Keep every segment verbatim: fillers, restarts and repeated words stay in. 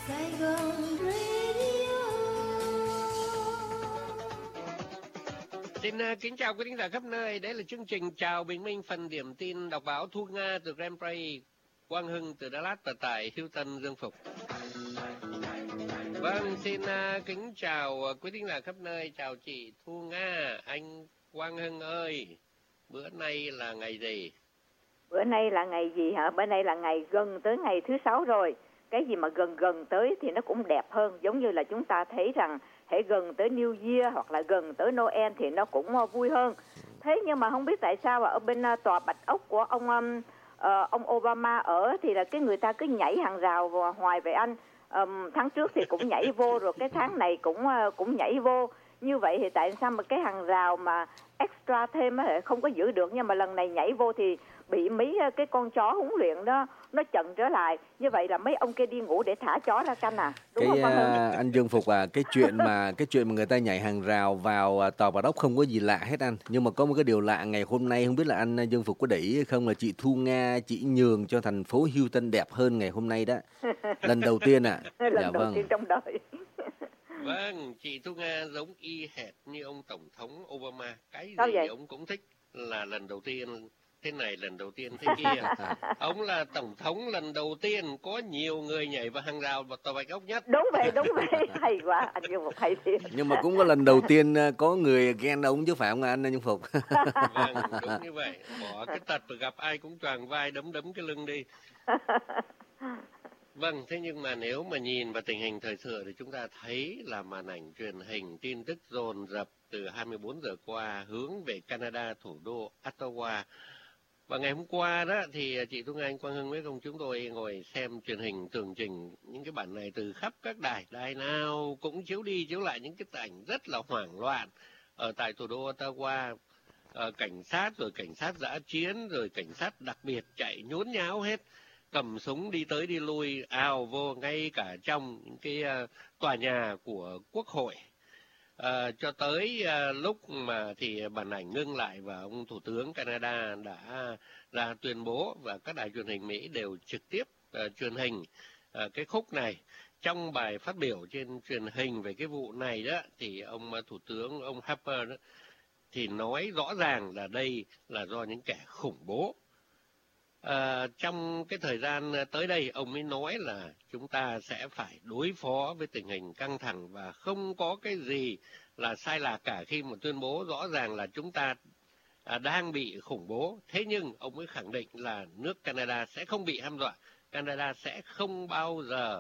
Sài Gòn Radio. Xin uh, kính chào quý khán giả khắp nơi. Đấy là chương trình Chào Bình Minh, phần điểm tin đọc báo Thu Nga từ Grand Prix, Quang Hưng từ Đà Lạt và tại Hilton Dương Phục. Vâng, xin uh, kính chào uh, quý khán giả khắp nơi. Chào chị Thu Nga, anh Quang Hưng ơi. Bữa nay là ngày gì? Bữa nay là ngày gì hả? Bữa nay là ngày gần tới ngày thứ sáu rồi. Cái gì mà gần gần tới thì nó cũng đẹp hơn. Giống như là chúng ta thấy rằng hãy gần tới New Year hoặc là gần tới Noel thì nó cũng vui hơn. Thế nhưng mà không biết tại sao ở bên tòa Bạch Ốc của ông um, uh, ông Obama ở thì là cái người ta cứ nhảy hàng rào hoài vậy anh. Um, tháng trước thì cũng nhảy vô rồi cái tháng này cũng uh, cũng nhảy vô. Như vậy thì tại sao mà cái hàng rào mà extra thêm á không có giữ được, nhưng mà lần này nhảy vô thì bị mấy cái con chó huấn luyện đó nó chận trở lại. Như vậy là mấy ông kia đi ngủ để thả chó ra canh à? Đúng cái không uh, anh Dương Phục à, cái chuyện mà cái chuyện mà người ta nhảy hàng rào vào uh, tòa Bạch Ốc không có gì lạ hết anh. Nhưng mà có một cái điều lạ ngày hôm nay, không biết là anh Dương Phục có để ý hay không, là chị Thu Nga chị nhường cho thành phố Hilton đẹp hơn ngày hôm nay đó. Lần đầu tiên ạ. À. Lần Dạ đầu vâng. tiên trong đời. Vâng, chị Thu Nga giống y hệt như ông Tổng thống Obama. Cái Sao gì vậy? ông cũng thích là lần đầu tiên thế này, lần đầu tiên thế kia. Ông là Tổng thống lần đầu tiên có nhiều người nhảy vào hàng rào vào tòa Bạch Ốc nhất. Đúng vậy, đúng vậy. Hay quá, anh Dương Phục hay thiệt. Nhưng mà cũng có lần đầu tiên có người ghen ông chứ phải không anh Dương Phục? Vâng, đúng như vậy. Bỏ cái tật và gặp ai cũng choàng vai đấm đấm cái lưng đi. Vâng, thế nhưng mà nếu mà nhìn vào tình hình thời sự thì chúng ta thấy là màn ảnh truyền hình tin tức dồn dập từ hai mươi bốn giờ qua hướng về Canada, thủ đô Ottawa. Và ngày hôm qua đó thì chị Thu Nga, anh Quang Hưng với công chúng tôi ngồi xem truyền hình tường trình những cái bản này từ khắp các đài. Đài nào cũng chiếu đi chiếu lại những cái ảnh rất là hoảng loạn ở tại thủ đô Ottawa. Ờ, cảnh sát rồi cảnh sát dã chiến rồi cảnh sát đặc biệt chạy nhốn nháo hết, cầm súng đi tới đi lui ào vô ngay cả trong những cái uh, tòa nhà của Quốc hội. Uh, cho tới uh, lúc mà thì bản ảnh ngưng lại và ông Thủ tướng Canada đã ra tuyên bố và các đài truyền hình Mỹ đều trực tiếp uh, truyền hình uh, cái khúc này. Trong bài phát biểu trên truyền hình về cái vụ này đó thì ông uh, Thủ tướng, ông Harper đó, thì nói rõ ràng là đây là do những kẻ khủng bố. À, trong cái thời gian tới đây ông ấy nói là chúng ta sẽ phải đối phó với tình hình căng thẳng và không có cái gì là sai lạc cả khi mà tuyên bố rõ ràng là chúng ta à, đang bị khủng bố. Thế nhưng ông ấy khẳng định là nước Canada sẽ không bị hăm dọa, Canada sẽ không bao giờ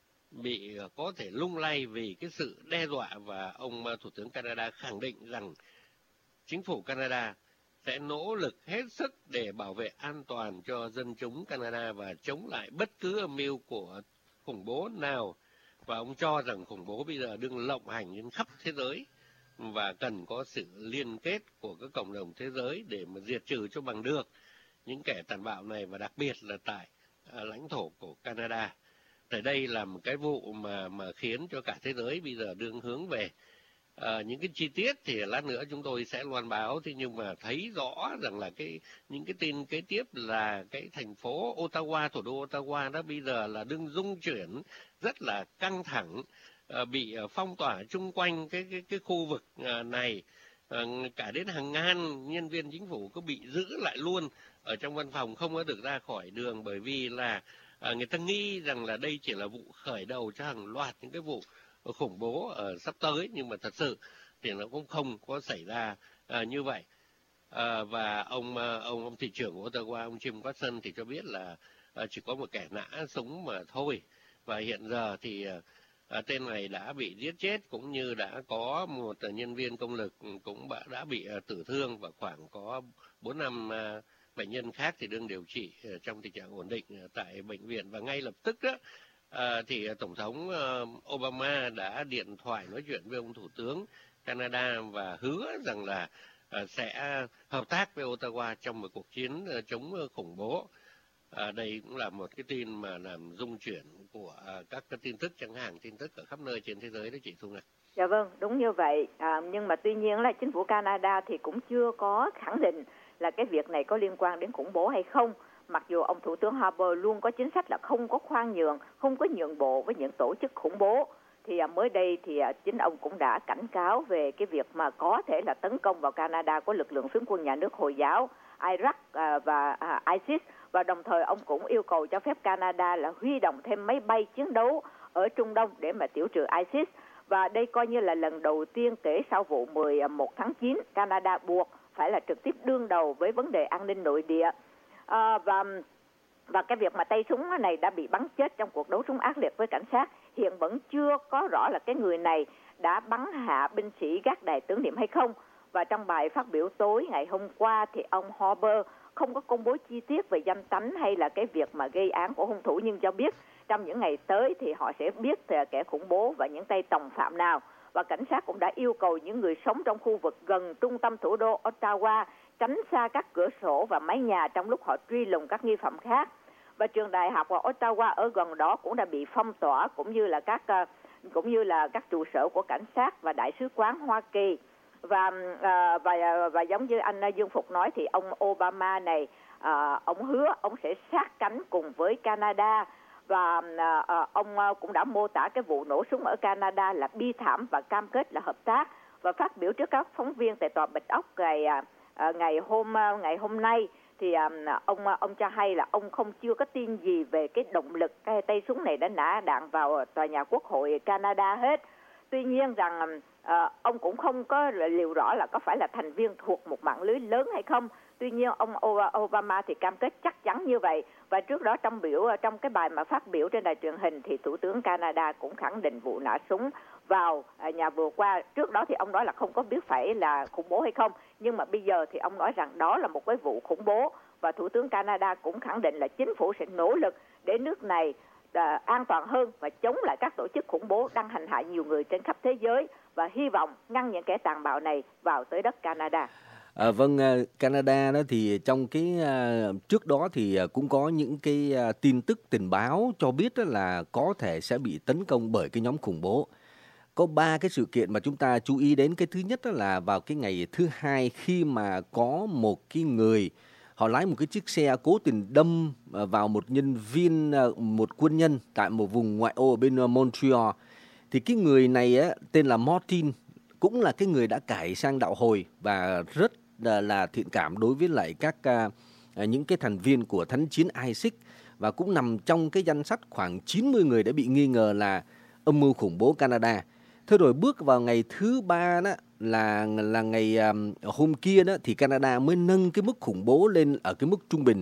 bị có thể lung lay vì cái sự đe dọa, và ông Thủ tướng Canada khẳng định rằng chính phủ Canada sẽ nỗ lực hết sức để bảo vệ an toàn cho dân chúng Canada và chống lại bất cứ âm mưu của khủng bố nào. Và ông cho rằng khủng bố bây giờ đang lộng hành trên khắp thế giới và cần có sự liên kết của các cộng đồng thế giới để mà diệt trừ cho bằng được những kẻ tàn bạo này, và đặc biệt là tại à, lãnh thổ của Canada. Tại đây là một cái vụ mà mà khiến cho cả thế giới bây giờ đương hướng về. À, những cái chi tiết thì lát nữa chúng tôi sẽ loan báo. Thế nhưng mà thấy rõ rằng là cái những cái tin kế tiếp là cái thành phố Ottawa, thủ đô Ottawa đó bây giờ là đương dung chuyển rất là căng thẳng, à, bị phong tỏa chung quanh cái cái cái khu vực à, này, à, cả đến hàng ngàn nhân viên chính phủ có bị giữ lại luôn ở trong văn phòng, không có được ra khỏi đường, bởi vì là à, người ta nghĩ rằng là đây chỉ là vụ khởi đầu cho hàng loạt những cái vụ khủng bố ở sắp tới, nhưng mà thật sự thì nó cũng không có xảy ra à, như vậy. À, và ông ông ông thị trưởng của Ottawa, ông Jim Watson thì cho biết là à, chỉ có một kẻ nã súng mà thôi, và hiện giờ thì à, tên này đã bị giết chết, cũng như đã có một nhân viên công lực cũng đã bị à, tử thương, và khoảng có bốn năm à, bệnh nhân khác thì đang điều trị à, trong tình trạng ổn định à, tại bệnh viện. Và ngay lập tức đó À, thì Tổng thống uh, Obama đã điện thoại nói chuyện với ông Thủ tướng Canada và hứa rằng là uh, sẽ hợp tác với Ottawa trong một cuộc chiến uh, chống uh, khủng bố. À, đây cũng là một cái tin mà làm rung chuyển của uh, các cái tin tức, chẳng hạn tin tức ở khắp nơi trên thế giới đó chị Thu Nga. Dạ vâng, đúng như vậy. À, nhưng mà tuy nhiên là chính phủ Canada thì cũng chưa có khẳng định là cái việc này có liên quan đến khủng bố hay không. mặc dù ông Thủ tướng Harper luôn có chính sách là không có khoan nhượng, không có nhượng bộ với những tổ chức khủng bố, thì à, mới đây thì à, chính ông cũng đã cảnh cáo về cái việc mà có thể là tấn công vào Canada của lực lượng phiến quân nhà nước Hồi giáo, Iraq à, và à, ISIS, và đồng thời ông cũng yêu cầu cho phép Canada là huy động thêm máy bay chiến đấu ở Trung Đông để mà tiêu trừ ISIS. Và đây coi như là lần đầu tiên kể sau vụ mười một tháng chín, Canada buộc phải là trực tiếp đương đầu với vấn đề an ninh nội địa. À, và và cái việc mà tay súng này đã bị bắn chết trong cuộc đấu súng ác liệt với cảnh sát, hiện vẫn chưa có rõ là cái người này đã bắn hạ binh sĩ gác đài tưởng niệm hay không. Và trong bài phát biểu tối ngày hôm qua thì ông Harper không có công bố chi tiết về danh tánh hay là cái việc mà gây án của hung thủ, nhưng cho biết trong những ngày tới thì họ sẽ biết kẻ khủng bố và những tay tòng phạm nào. Và cảnh sát cũng đã yêu cầu những người sống trong khu vực gần trung tâm thủ đô Ottawa tránh xa các cửa sổ và mái nhà trong lúc họ truy lùng các nghi phạm khác. Và trường đại học ở Ottawa ở gần đó cũng đã bị phong tỏa, cũng như là các cũng như là các trụ sở của cảnh sát và đại sứ quán Hoa Kỳ. Và và và, và giống như anh Dương Phục nói thì ông Obama này, à, ông hứa ông sẽ sát cánh cùng với Canada. Và à, ông cũng đã mô tả cái vụ nổ súng ở Canada là bi thảm và cam kết là hợp tác. Và phát biểu trước các phóng viên tại tòa Bạch Ốc ngày à, ngày hôm ngày hôm nay thì à, ông ông cho hay là ông không chưa có tin gì về cái động lực cái tay súng này đã nã đạn vào tòa nhà Quốc hội Canada hết. Tuy nhiên rằng à, ông cũng không có liệu rõ là có phải là thành viên thuộc một mạng lưới lớn hay không. Tuy nhiên ông Obama thì cam kết chắc chắn như vậy. Và trước đó trong biểu trong cái bài mà phát biểu trên đài truyền hình thì Thủ tướng Canada cũng khẳng định vụ nã súng vào nhà vừa qua. Trước đó thì ông nói là không có biết phải là khủng bố hay không, nhưng mà bây giờ thì ông nói rằng đó là một cái vụ khủng bố. Và Thủ tướng Canada cũng khẳng định là chính phủ sẽ nỗ lực để nước này à, an toàn hơn và chống lại các tổ chức khủng bố đang hành hạ nhiều người trên khắp thế giới, và hy vọng ngăn những kẻ tàn bạo này vào tới đất Canada. À, vâng, Canada đó thì trong cái uh, trước đó thì uh, cũng có những cái uh, tin tức tình báo cho biết đó là có thể sẽ bị tấn công bởi cái nhóm khủng bố. Có ba cái sự kiện mà chúng ta chú ý đến. Cái thứ nhất đó là vào cái ngày thứ hai, khi mà có một cái người họ lái một cái chiếc xe cố tình đâm vào một nhân viên, một quân nhân tại một vùng ngoại ô ở bên Montreal. Thì cái người này á, tên là Martin, cũng là cái người đã cải sang đạo Hồi và rất là, là thiện cảm đối với lại các uh, những cái thành viên của thánh chiến ISIS, và cũng nằm trong cái danh sách khoảng chín mươi người đã bị nghi ngờ là âm mưu khủng bố Canada. Thế rồi bước vào ngày thứ ba đó là là ngày um, hôm kia đó thì Canada mới nâng cái mức khủng bố lên ở cái mức trung bình.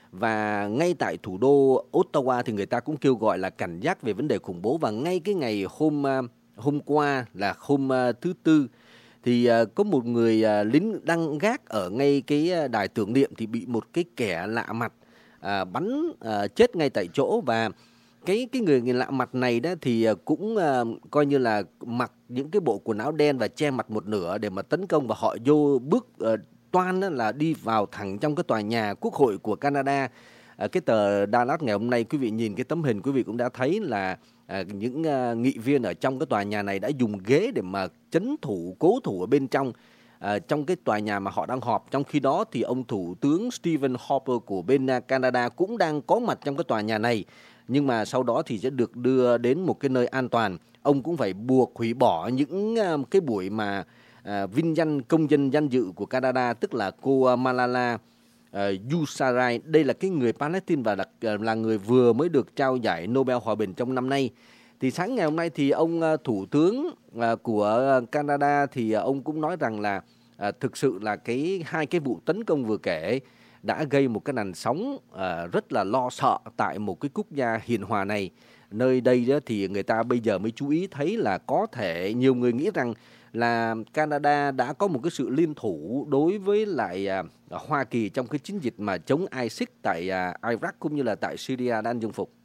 Và ngay tại thủ đô Ottawa thì người ta cũng kêu gọi là cảnh giác về vấn đề khủng bố. Và ngay cái ngày hôm uh, hôm qua là hôm uh, thứ tư thì uh, có một người uh, lính đang gác ở ngay cái uh, đài tưởng niệm thì bị một cái kẻ lạ mặt uh, bắn uh, chết ngay tại chỗ. Và cái cái người, người lạ mặt này đó thì uh, cũng uh, coi như là mặc những cái bộ quần áo đen và che mặt một nửa để mà tấn công, và họ vô bước uh, toan đó là đi vào thẳng trong cái tòa nhà Quốc hội của Canada. À, cái tờ Dallas ngày hôm nay, quý vị nhìn cái tấm hình, quý vị cũng đã thấy là à, những à, nghị viên ở trong cái tòa nhà này đã dùng ghế để mà trấn thủ, cố thủ ở bên trong à, trong cái tòa nhà mà họ đang họp. Trong khi đó thì ông Thủ tướng Stephen Harper của bên Canada cũng đang có mặt trong cái tòa nhà này, nhưng mà sau đó thì sẽ được đưa đến một cái nơi an toàn. Ông cũng phải buộc hủy bỏ những à, cái buổi mà à, vinh danh công dân danh dự của Canada, tức là cô Malala Uh, Yousafzai. Đây là cái người Palestine và là, là người vừa mới được trao giải Nobel Hòa bình trong năm nay. Thì sáng ngày hôm nay thì ông uh, Thủ tướng uh, của Canada thì uh, ông cũng nói rằng là uh, thực sự là cái hai cái vụ tấn công vừa kể đã gây một cái làn sóng uh, rất là lo sợ tại một cái quốc gia hiền hòa này. Nơi đây đó thì người ta bây giờ mới chú ý thấy là có thể nhiều người nghĩ rằng là Canada đã có một cái sự liên thủ đối với lại uh, Hoa Kỳ trong cái chiến dịch mà chống ISIS tại uh, Iraq cũng như là tại Syria. Đang Dương Phục.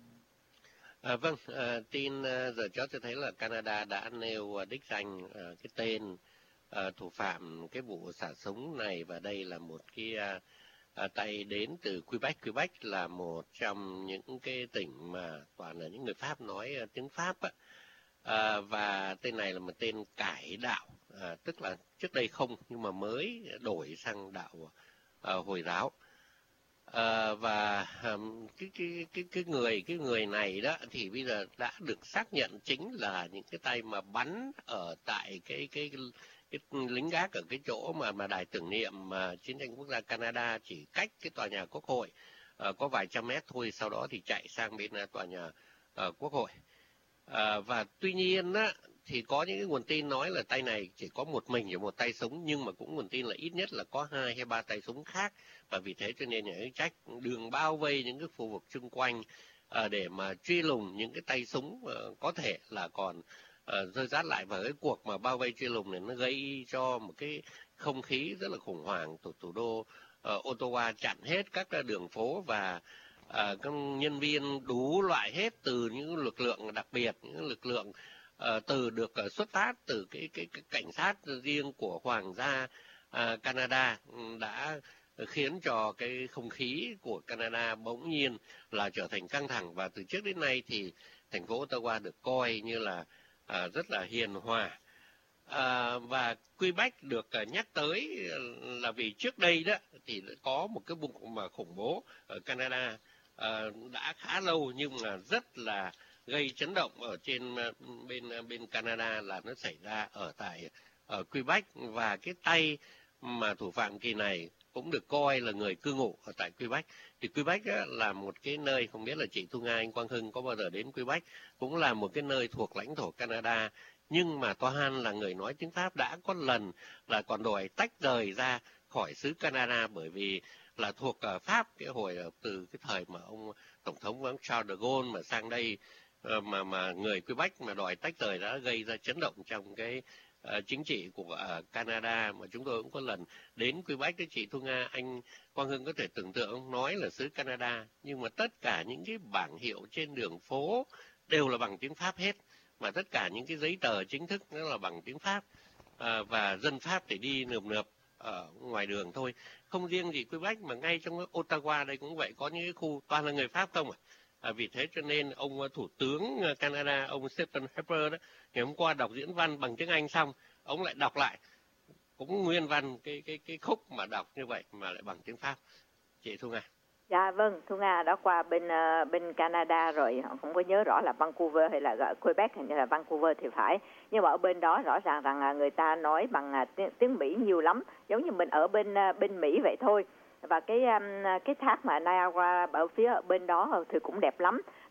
À, vâng, à, tin à, giờ cho tôi thấy là Canada đã nêu à, đích danh à, cái tên à, thủ phạm cái vụ xả súng này, và đây là một cái à, à, tay đến từ Quebec. Quebec là một trong những cái tỉnh mà toàn là những người Pháp nói à, tiếng Pháp á. À, và tên này là một tên cải đạo, à, tức là trước đây không nhưng mà mới đổi sang đạo à, Hồi giáo. Ờ, và ờm, cái cái cái cái người cái người này đó thì bây giờ đã được xác nhận chính là những cái tay mà bắn ở tại cái cái cái, cái lính gác ở cái chỗ mà mà đài tưởng niệm mà chiến tranh quốc gia Canada, chỉ cách cái tòa nhà Quốc hội ờ, có vài trăm mét thôi, sau đó thì chạy sang bên ờ, tòa nhà ờ, Quốc hội. Ờ, và tuy nhiên á, thì có những cái nguồn tin nói là tay này chỉ có một mình và một tay súng, nhưng mà cũng nguồn tin là ít nhất là có hai hay ba tay súng khác, và vì thế cho nên nhà chức trách đường bao vây những cái khu vực xung quanh ờ, để mà truy lùng những cái tay súng ờ, có thể là còn ờ, rơi rát lại. Và cái cuộc mà bao vây truy lùng này nó gây cho một cái không khí rất là khủng hoảng. Thủ thủ đô ờ, Ottawa chặn hết các ờ, đường phố, và ờ, các nhân viên đủ loại hết, từ những lực lượng đặc biệt, những lực lượng ờ, từ được ờ, xuất phát từ cái, cái cái cảnh sát riêng của Hoàng gia ờ, Canada, ừ, đã khiến cho cái không khí của Canada bỗng nhiên là trở thành căng thẳng. Và từ trước đến nay thì thành phố Ottawa được coi như là à, rất là hiền hòa. À, và Quebec được à, nhắc tới là vì trước đây đó thì có một cái vụ mà khủng bố ở Canada à, đã khá lâu, nhưng mà rất là gây chấn động ở trên à, bên à, bên Canada, là nó xảy ra ở tại ở Quebec. Và cái tay mà thủ phạm kỳ này cũng được coi là người cư ngụ ở tại Quebec. Thì Quebec á, là một cái nơi, không biết là chị Thu Nga, anh Quang Hưng có bao giờ đến Quebec, cũng là một cái nơi thuộc lãnh thổ Canada, nhưng mà Tohan là người nói tiếng Pháp đã có lần là còn đòi tách rời ra khỏi xứ Canada, bởi vì là thuộc uh, Pháp. Cái hồi uh, từ cái thời mà ông tổng thống Charles de Gaulle mà sang đây uh, mà mà người Quebec mà đòi tách rời đã gây ra chấn động trong cái uh, chính trị của uh, Canada. Mà chúng tôi cũng có lần đến Quebec đấy chị Thu Nga, anh Quang Hưng có thể tưởng tượng, ông nói là xứ Canada nhưng mà tất cả những cái bảng hiệu trên đường phố đều là bằng tiếng Pháp hết, mà tất cả những cái giấy tờ chính thức nó là bằng tiếng Pháp, à, và dân Pháp để đi nườm nượp ở ngoài đường thôi. Không riêng gì Quebec mà ngay trong Ottawa đây cũng vậy, có những cái khu toàn là người Pháp không à. À, vì thế cho nên ông thủ tướng Canada, ông Stephen Harper đó, ngày hôm qua đọc diễn văn bằng tiếng Anh xong, ông lại đọc lại cũng nguyên văn cái cái cái khúc mà đọc như vậy mà lại bằng tiếng Pháp. Chị Thu Nga. Dạ vâng, Thu Nga đã qua bên uh, bên Canada rồi, không có nhớ rõ là Vancouver hay là Quebec, hay là Vancouver thì phải. Nhưng mà ở bên đó rõ ràng rằng uh, người ta nói bằng uh, tiếng, tiếng Mỹ nhiều lắm, giống như mình ở bên uh, bên Mỹ vậy thôi. Và cái um, cái thác mà Niagara ở phía bên đó thì cũng đẹp lắm.